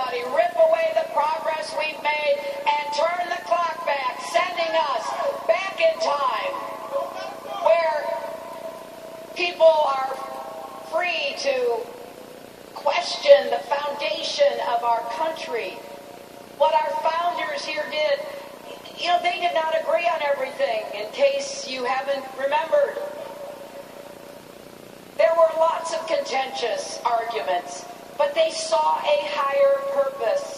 everybody, rip away the progress we've made and turn the clock back, sending us back in time where people are free to question the foundation of our country. What our founders here did, they did not agree on everything, in case you haven't remembered. There were lots of contentious arguments, but they saw a higher purpose.